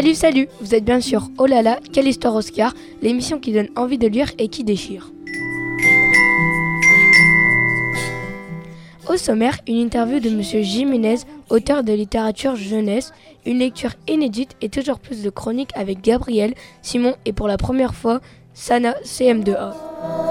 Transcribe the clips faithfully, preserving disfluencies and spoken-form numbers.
Salut, salut, vous êtes bien sûr Oh là là, quelle histoire Oscar, l'émission qui donne envie de lire et qui déchire. Au sommaire, une interview de Monsieur Jiménez, auteur de littérature jeunesse, une lecture inédite et toujours plus de chroniques avec Gabriel, Simon et pour la première fois, Sana, C M deux A.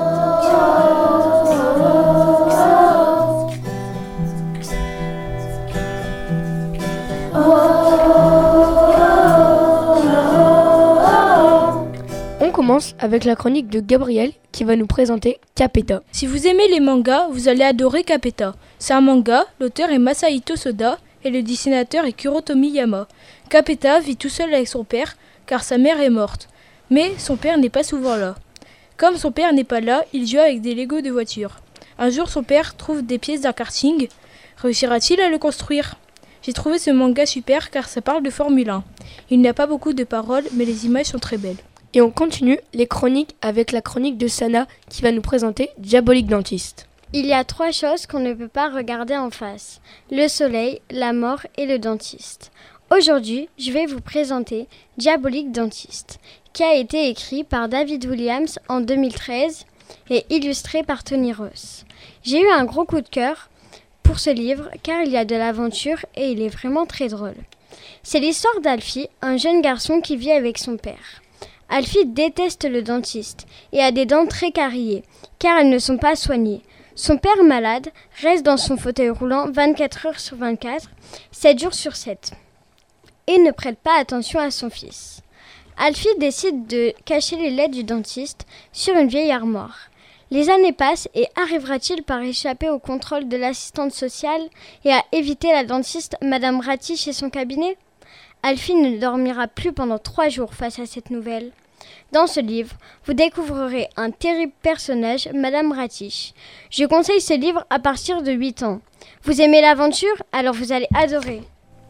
On commence avec la chronique de Gabriel qui va nous présenter Capeta. Si vous aimez les mangas, vous allez adorer Capeta. C'est un manga, l'auteur est Masahito Soda et le dessinateur est Kuro Tomiyama. Capeta vit tout seul avec son père car sa mère est morte. Mais son père n'est pas souvent là. Comme son père n'est pas là, il joue avec des Legos de voitures. Un jour, son père trouve des pièces d'un karting. Réussira-t-il à le construire ? J'ai trouvé ce manga super car ça parle de Formule un. Il n'y a pas beaucoup de paroles, mais les images sont très belles. Et on continue les chroniques avec la chronique de Sana qui va nous présenter Diabolique Dentiste. Il y a trois choses qu'on ne peut pas regarder en face. Le soleil, la mort et le dentiste. Aujourd'hui, je vais vous présenter Diabolique Dentiste, qui a été écrit par David Williams en deux mille treize et illustré par Tony Ross. J'ai eu un gros coup de cœur pour ce livre car il y a de l'aventure et il est vraiment très drôle. C'est l'histoire d'Alfie, un jeune garçon qui vit avec son père. Alfie déteste le dentiste et a des dents très carriées car elles ne sont pas soignées. Son père malade reste dans son fauteuil roulant vingt-quatre heures sur vingt-quatre, sept jours sur sept et ne prête pas attention à son fils. Alfie décide de cacher les lettres du dentiste sur une vieille armoire. Les années passent et arrivera-t-il par échapper au contrôle de l'assistante sociale et à éviter la dentiste Madame Ratti chez son cabinet ? Alfie ne dormira plus pendant trois jours face à cette nouvelle. Dans ce livre, vous découvrirez un terrible personnage, Madame Ratti. Je conseille ce livre à partir de huit ans. Vous aimez l'aventure ? Alors vous allez adorer.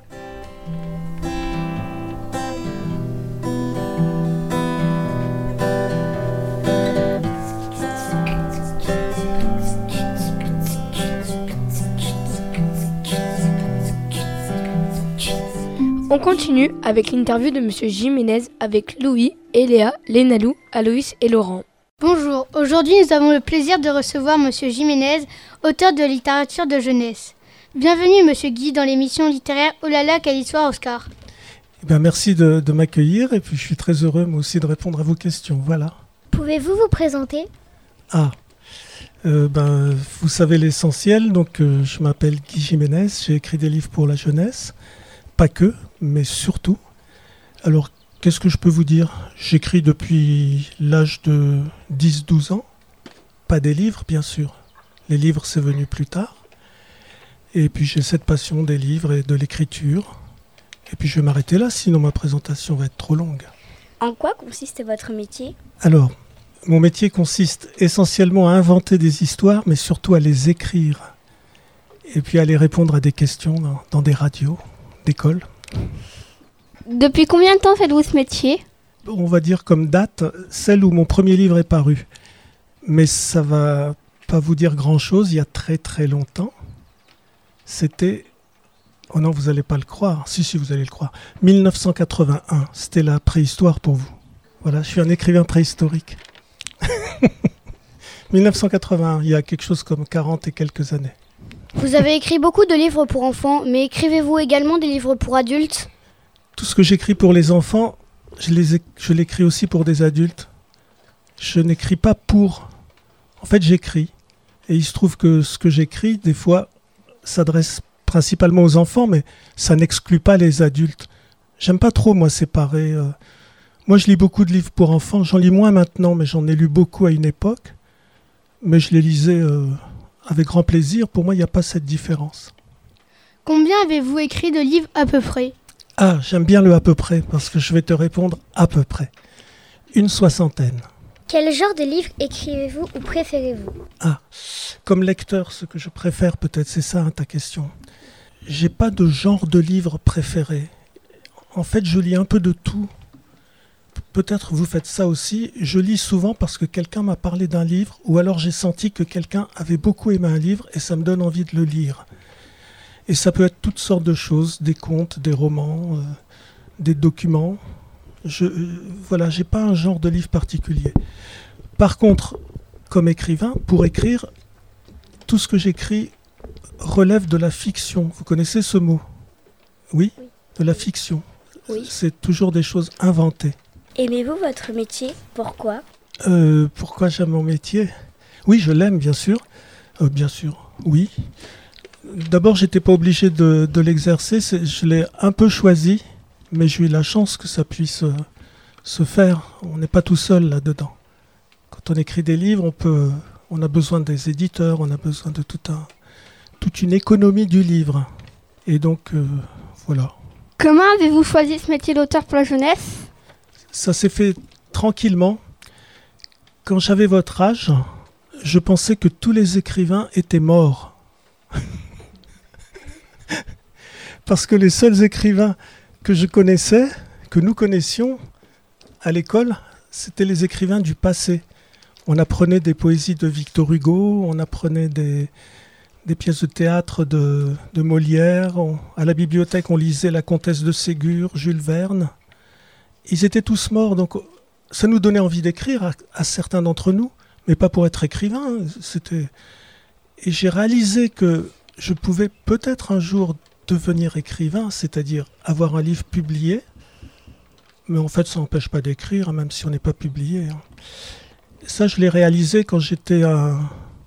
On continue avec l'interview de Monsieur Jiménez avec Louis, Eléa, Lénalou, Aloïs et Laurent. Bonjour, aujourd'hui nous avons le plaisir de recevoir Monsieur Jiménez, auteur de littérature de jeunesse. Bienvenue Monsieur Guy dans l'émission littéraire Oh là là, quelle histoire Oscar. Eh bien, merci de, de m'accueillir et puis je suis très heureux moi aussi de répondre à vos questions. Voilà. Pouvez-vous vous présenter ? Ah, euh, ben, vous savez l'essentiel, donc euh, je m'appelle Guy Jiménez, j'ai écrit des livres pour la jeunesse. Pas que, mais surtout. Alors, qu'est-ce que je peux vous dire ? J'écris depuis l'âge de dix douze ans. Pas des livres, bien sûr. Les livres, c'est venu plus tard. Et puis, j'ai cette passion des livres et de l'écriture. Et puis, je vais m'arrêter là, sinon ma présentation va être trop longue. En quoi consiste votre métier ? Alors, mon métier consiste essentiellement à inventer des histoires, mais surtout à les écrire. Et puis, à les répondre à des questions dans, dans des radios d'école. Depuis combien de temps faites-vous ce métier ? On va dire comme date, celle où mon premier livre est paru. Mais ça va pas vous dire grand-chose, il y a très très longtemps. C'était... Oh non, vous n'allez pas le croire. Si, si, vous allez le croire. dix-neuf cent quatre-vingt-un, c'était la préhistoire pour vous. Voilà, je suis un écrivain préhistorique. dix-neuf cent quatre-vingt-un, il y a quelque chose comme quarante et quelques années. Vous avez écrit beaucoup de livres pour enfants, mais écrivez-vous également des livres pour adultes ? Tout ce que j'écris pour les enfants, je, les é- je l'écris aussi pour des adultes. Je n'écris pas pour... En fait, j'écris. Et il se trouve que ce que j'écris, des fois, s'adresse principalement aux enfants, mais ça n'exclut pas les adultes. J'aime pas trop, moi, séparer... Euh... Moi, je lis beaucoup de livres pour enfants. J'en lis moins maintenant, mais j'en ai lu beaucoup à une époque. Mais je les lisais... Euh... avec grand plaisir, pour moi, il n'y a pas cette différence. Combien avez-vous écrit de livres à peu près ? Ah, j'aime bien le à peu près, parce que je vais te répondre à peu près. Une soixantaine. Quel genre de livre écrivez-vous ou préférez-vous ? Ah, comme lecteur, ce que je préfère peut-être, c'est ça hein, ta question. J'ai pas de genre de livre préféré. En fait, je lis un peu de tout. Peut-être vous faites ça aussi. Je lis souvent parce que quelqu'un m'a parlé d'un livre ou alors j'ai senti que quelqu'un avait beaucoup aimé un livre et ça me donne envie de le lire. Et ça peut être toutes sortes de choses, des contes, des romans, euh, des documents. Je, euh, voilà, j'ai pas un genre de livre particulier. Par contre, comme écrivain, pour écrire, tout ce que j'écris relève de la fiction. Vous connaissez ce mot ? Oui, oui. De la fiction. Oui. C'est toujours des choses inventées. Aimez-vous votre métier ? Pourquoi ? euh, Pourquoi j'aime mon métier ? Oui, je l'aime, bien sûr. Euh, bien sûr, oui. D'abord, j'étais pas obligé de, de l'exercer. C'est, je l'ai un peu choisi, mais j'ai eu la chance que ça puisse euh, se faire. On n'est pas tout seul là-dedans. Quand on écrit des livres, on peut, on a besoin des éditeurs, on a besoin de tout un, toute une économie du livre. Et donc, euh, voilà. Comment avez-vous choisi ce métier d'auteur pour la jeunesse ? Ça s'est fait tranquillement. Quand j'avais votre âge, je pensais que tous les écrivains étaient morts. Parce que les seuls écrivains que je connaissais, que nous connaissions à l'école, c'était les écrivains du passé. On apprenait des poésies de Victor Hugo, on apprenait des, des pièces de théâtre de, de Molière. On, à la bibliothèque, on lisait La Comtesse de Ségur, Jules Verne. Ils étaient tous morts, donc ça nous donnait envie d'écrire à, à certains d'entre nous, mais pas pour être écrivain. C'était... Et j'ai réalisé que je pouvais peut-être un jour devenir écrivain, c'est-à-dire avoir un livre publié, mais en fait ça n'empêche pas d'écrire, même si on n'est pas publié. Ça, je l'ai réalisé quand j'étais un,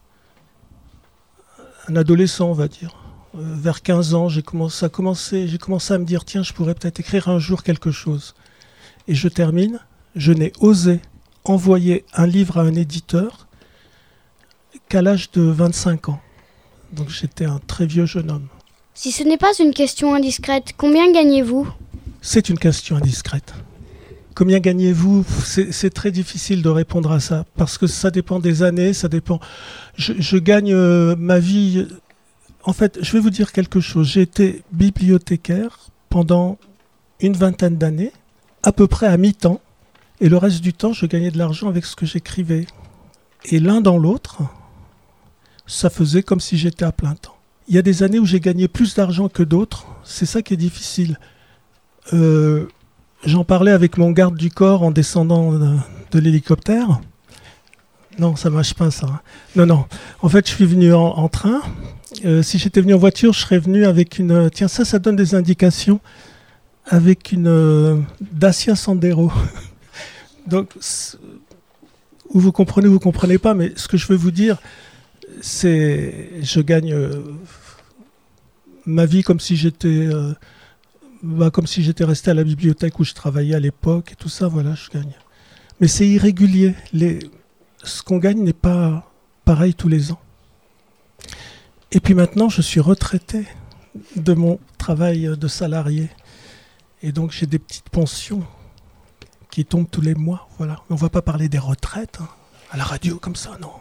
un adolescent, on va dire. Euh, vers quinze ans, j'ai commencé, à commencer, j'ai commencé à me dire, tiens, je pourrais peut-être écrire un jour quelque chose. Et je termine, je n'ai osé envoyer un livre à un éditeur qu'à l'âge de vingt-cinq ans. Donc j'étais un très vieux jeune homme. Si ce n'est pas une question indiscrète, combien gagnez-vous ? C'est une question indiscrète. Combien gagnez-vous ? c'est, c'est très difficile de répondre à ça, parce que ça dépend des années, ça dépend... Je, je gagne euh, ma vie... En fait, je vais vous dire quelque chose. J'ai été bibliothécaire pendant une vingtaine d'années, à peu près à mi-temps, et le reste du temps, je gagnais de l'argent avec ce que j'écrivais. Et l'un dans l'autre, ça faisait comme si j'étais à plein temps. Il y a des années où j'ai gagné plus d'argent que d'autres, c'est ça qui est difficile. Euh, j'en parlais avec mon garde du corps en descendant de, de l'hélicoptère. Non, ça ne marche pas ça. Non, non. En fait, je suis venu en, en train. Euh, si j'étais venu en voiture, je serais venu avec une... Tiens, ça, ça donne des indications. Avec une euh, Dacia Sandero. Donc, ou vous comprenez ou vous ne comprenez pas, mais ce que je veux vous dire, c'est je gagne euh, ma vie comme si j'étais euh, bah, comme si j'étais resté à la bibliothèque où je travaillais à l'époque et tout ça, voilà, je gagne. Mais c'est irrégulier. Les, ce qu'on gagne n'est pas pareil tous les ans. Et puis maintenant, je suis retraité de mon travail de salarié. Et donc j'ai des petites pensions qui tombent tous les mois, voilà. On ne va pas parler des retraites hein, à la radio comme ça, non.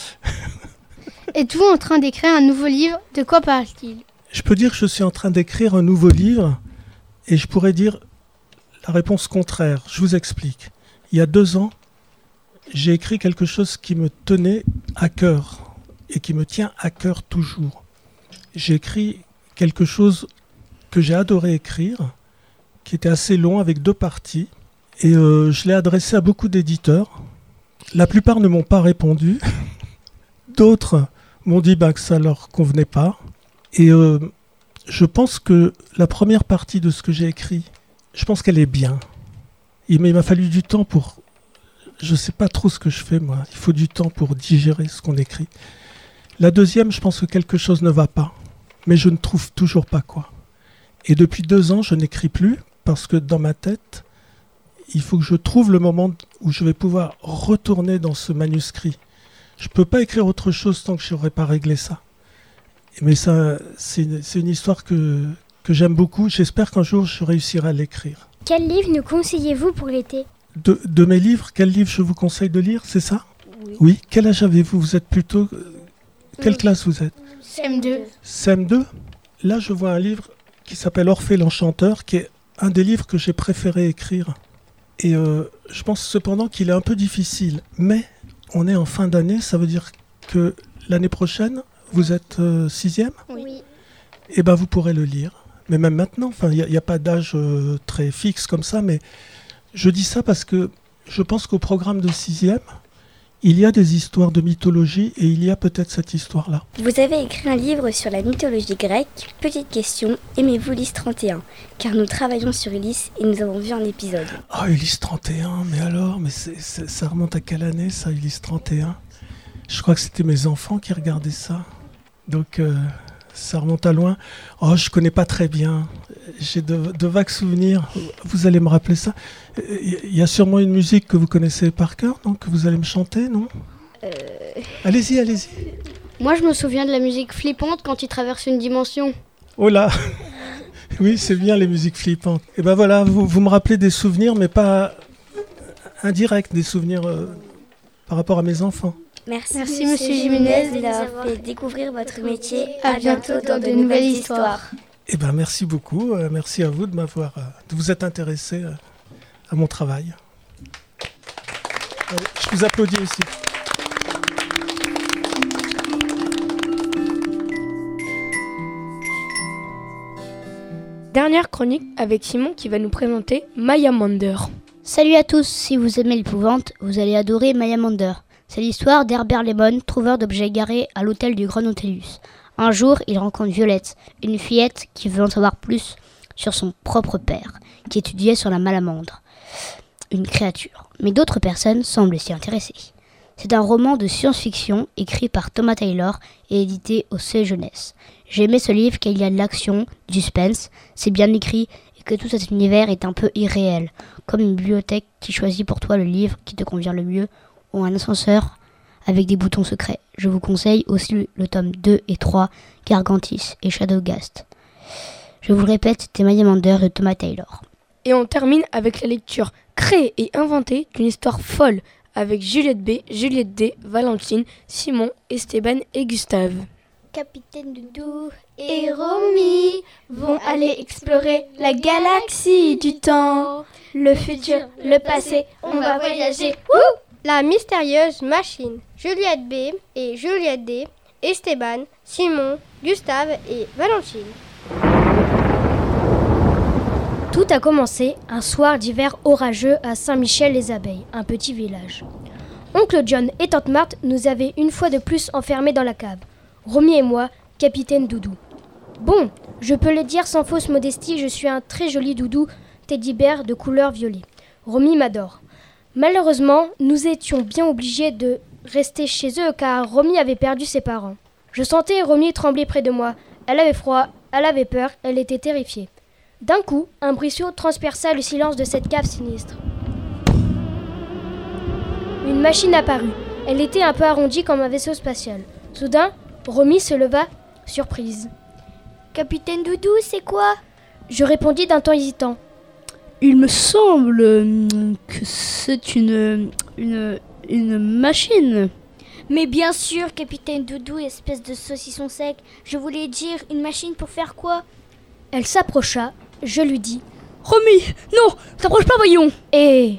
Êtes-vous en train d'écrire un nouveau livre ? De quoi parle-t-il ? Je peux dire que je suis en train d'écrire un nouveau livre et je pourrais dire la réponse contraire. Je vous explique. Il y a deux ans, j'ai écrit quelque chose qui me tenait à cœur et qui me tient à cœur toujours. J'ai écrit quelque chose que j'ai adoré écrire, qui était assez long avec deux parties. Et euh, je l'ai adressé à beaucoup d'éditeurs. La plupart ne m'ont pas répondu. D'autres m'ont dit bah, que ça ne leur convenait pas. Et euh, je pense que la première partie de ce que j'ai écrit, je pense qu'elle est bien. Il m'a fallu du temps pour... Je ne sais pas trop ce que je fais, moi. Il faut du temps pour digérer ce qu'on écrit. La deuxième, je pense que quelque chose ne va pas. Mais je ne trouve toujours pas quoi. Et depuis deux ans, je n'écris plus parce que dans ma tête, il faut que je trouve le moment où je vais pouvoir retourner dans ce manuscrit. Je ne peux pas écrire autre chose tant que je n'aurai pas réglé ça. Mais ça, c'est une, c'est une histoire que, que j'aime beaucoup. J'espère qu'un jour, je réussirai à l'écrire. Quel livre nous conseillez-vous pour l'été ? de, de mes livres, quel livre je vous conseille de lire, c'est ça ? Oui. Oui. Quel âge avez-vous ? Vous êtes plutôt... Quelle oui. classe vous êtes ? C M deux. C M deux ? Là, je vois un livre qui s'appelle Orphée l'Enchanteur, qui est un des livres que j'ai préféré écrire. Et euh, je pense cependant qu'il est un peu difficile. Mais on est en fin d'année, ça veut dire que l'année prochaine, vous êtes euh, sixième ? Oui. Eh bien, vous pourrez le lire. mais même maintenant, enfin, il n'y a, a pas d'âge euh, très fixe comme ça, mais je dis ça parce que je pense qu'au programme de sixième, il y a des histoires de mythologie et il y a peut-être cette histoire-là. Vous avez écrit un livre sur la mythologie grecque. Petite question, aimez-vous Ulysse trente et un? Car nous travaillons sur Ulysse et nous avons vu un épisode. Ah, oh, Ulysse trente et un, mais alors, mais c'est, c'est, ça remonte à quelle année ça, Ulysse trente et un? Je crois que c'était mes enfants qui regardaient ça. Donc, euh, ça remonte à loin. Oh, je connais pas très bien. J'ai de, de vagues souvenirs. Vous allez me rappeler ça. Il y a sûrement une musique que vous connaissez par cœur, donc que vous allez me chanter, non? euh... Allez-y, allez-y. Moi, je me souviens de la musique flippante quand il traverse une dimension. Oh là. Oui, c'est bien les musiques flippantes. Et ben voilà, vous, vous me rappelez des souvenirs, mais pas indirects, des souvenirs euh, par rapport à mes enfants. Merci, Merci Monsieur Jiménez de leur fait découvrir votre métier. À bientôt dans de nouvelles histoires. Eh ben merci beaucoup. Euh, merci à vous de m'avoir, euh, de vous être intéressé euh, à mon travail. Allez, je vous applaudis aussi. Dernière chronique avec Simon qui va nous présenter Mayamander. Salut à tous, si vous aimez l'épouvante, vous allez adorer Mayamander. C'est l'histoire d'Herbert Lemon, trouveur d'objets garés à l'hôtel du Grand Nautilus. Un jour, il rencontre Violette, une fillette qui veut en savoir plus sur son propre père, qui étudiait sur la malamandre, une créature. Mais d'autres personnes semblent s'y intéresser. C'est un roman de science-fiction écrit par Thomas Taylor et édité au Seuil Jeunesse. J'ai aimé ce livre car il y a de l'action, du suspense, c'est bien écrit et que tout cet univers est un peu irréel, comme une bibliothèque qui choisit pour toi le livre qui te convient le mieux ou un ascenseur avec des boutons secrets. Je vous conseille aussi le tome deux et trois, Gargantis et Shadowgast. Je vous le répète, c'était Mayamander de Thomas Taylor. Et on termine avec la lecture créée et inventée d'une histoire folle avec Juliette B, Juliette D, Valentine, Simon, Esteban et Gustave. Capitaine Doudou et Romy vont aller explorer la galaxie du temps. Le futur, le passé, on va voyager. Wouh! La mystérieuse machine. Juliette B et Juliette D, Esteban, Simon, Gustave et Valentine. Tout a commencé un soir d'hiver orageux à Saint-Michel-les-Abeilles, un petit village. Oncle John et Tante Marthe nous avaient une fois de plus enfermés dans la cave. Romy et moi, capitaine Doudou. Bon, je peux le dire sans fausse modestie, je suis un très joli doudou teddy-bear de couleur violet. Romy m'adore. Malheureusement, nous étions bien obligés de rester chez eux car Romy avait perdu ses parents. Je sentais Romy trembler près de moi. Elle avait froid, elle avait peur, elle était terrifiée. D'un coup, un bruit sourd transperça le silence de cette cave sinistre. Une machine apparut. Elle était un peu arrondie comme un vaisseau spatial. Soudain, Romy se leva, surprise. « Capitaine Doudou, c'est quoi ?» Je répondis d'un ton hésitant. « Il me semble que c'est une, une, une machine. » Mais bien sûr, Capitaine Doudou, espèce de saucisson sec. Je voulais dire une machine pour faire quoi ? Elle s'approcha, je lui dis. « Romy, non, t'approche pas, voyons !» Et...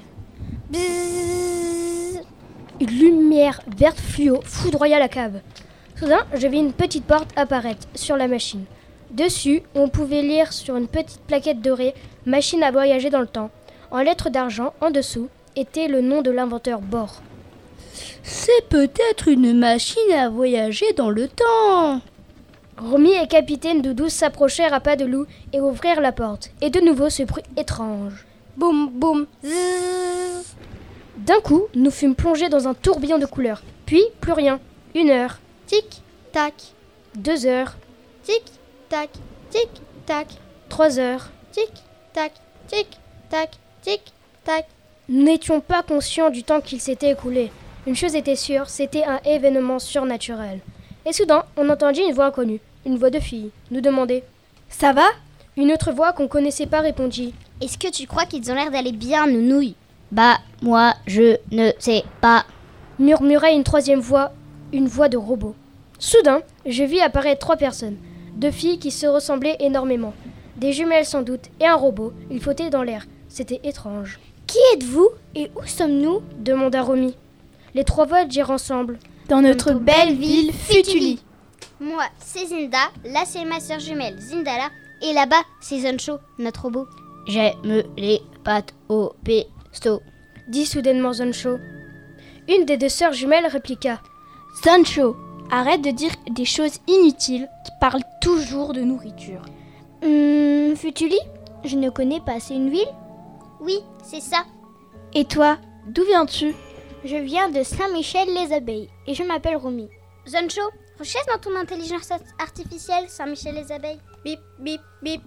Bzzz, une lumière verte fluo foudroya la cave. Soudain, je vis une petite porte apparaître sur la machine. Dessus, on pouvait lire sur une petite plaquette dorée « Machine à voyager dans le temps ». En lettres d'argent, en dessous, était le nom de l'inventeur Bohr. C'est peut-être une machine à voyager dans le temps. Romy et Capitaine Doudou s'approchèrent à pas de loup et ouvrirent la porte. Et de nouveau ce bruit étrange. Boum, boum, zzzz. D'un coup, nous fûmes plongés dans un tourbillon de couleurs. Puis, plus rien. Une heure. Tic, tac. Deux heures. Tic, tac, tic, tac. Trois heures. Tic, tac, tic, tac, tic, tac. Nous n'étions pas conscients du temps qu'il s'était écoulé. Une chose était sûre, c'était un événement surnaturel. Et soudain, on entendit une voix inconnue, une voix de fille, nous demander « Ça va ?» Une autre voix qu'on connaissait pas répondit « Est-ce que tu crois qu'ils ont l'air d'aller bien, nounouille ?»« Bah, moi, je ne sais pas. » murmurait une troisième voix, une voix de robot. Soudain, je vis apparaître trois personnes, deux filles qui se ressemblaient énormément. Des jumelles sans doute, et un robot, il flottait dans l'air. C'était étrange. « Qui êtes-vous et où sommes-nous ?» demanda Romy. Les trois voix dirent ensemble. Dans notre belle ville Futuli. Moi, c'est Zinda, là c'est ma sœur jumelle Zindala, Et là-bas, c'est Sancho, notre robot. J'aime les pâtes au pesto, dit soudainement Sancho. Une des deux sœurs jumelles répliqua. Sancho, arrête de dire des choses inutiles qui parlent toujours de nourriture. Hum, Futuli, je ne connais pas, c'est une ville? Oui, c'est ça. Et toi, d'où viens-tu? Je viens de Saint-Michel-les-Abeilles et je m'appelle Romy. Sancho, recherche dans ton intelligence artificielle Saint-Michel-les-Abeilles. Bip, bip, bip.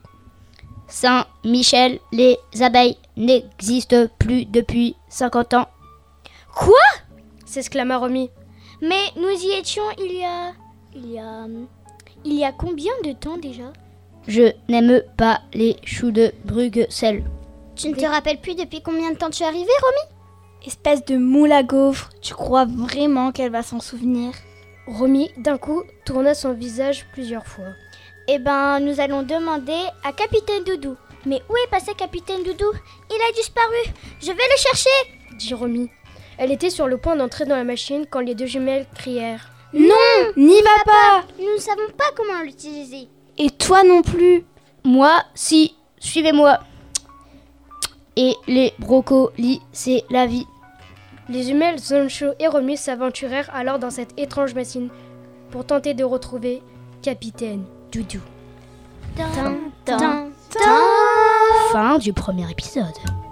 Saint-Michel-les-Abeilles n'existe plus depuis cinquante ans. Quoi? S'exclama Romy. Mais nous y étions il y a... Il y a... Il y a combien de temps déjà? Je n'aime pas les choux de Bruxelles. Tu ne te rappelles plus depuis combien de temps tu es arrivée, Romy? Espèce de moule à gaufre, tu crois vraiment qu'elle va s'en souvenir? Romy, d'un coup, tourna son visage plusieurs fois. Eh ben, nous allons demander à Capitaine Doudou. Mais où est passé Capitaine Doudou? Il a disparu. Je vais le chercher, dit Romy. Elle était sur le point d'entrer dans la machine quand les deux jumelles crièrent. Non, n'y va pas! Nous ne savons pas comment l'utiliser. Et toi non plus. Moi, si, suivez-moi. Et les brocolis, c'est la vie. Les jumelles Sancho et Romy s'aventurèrent alors dans cette étrange machine pour tenter de retrouver Capitaine Doudou. Tin, tin, tin. Fin du premier épisode.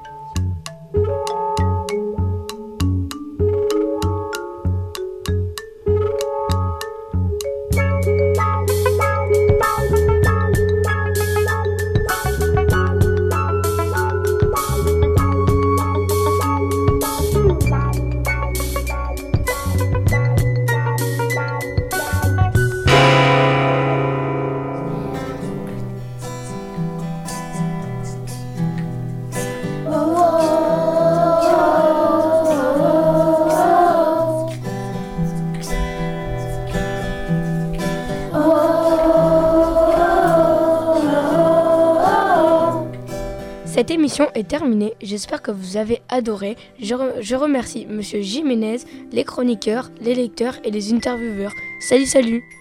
Cette émission est terminée, j'espère que vous avez adoré. Je, re- je remercie Monsieur Jiménez, les chroniqueurs, les lecteurs et les intervieweurs. Salut, salut!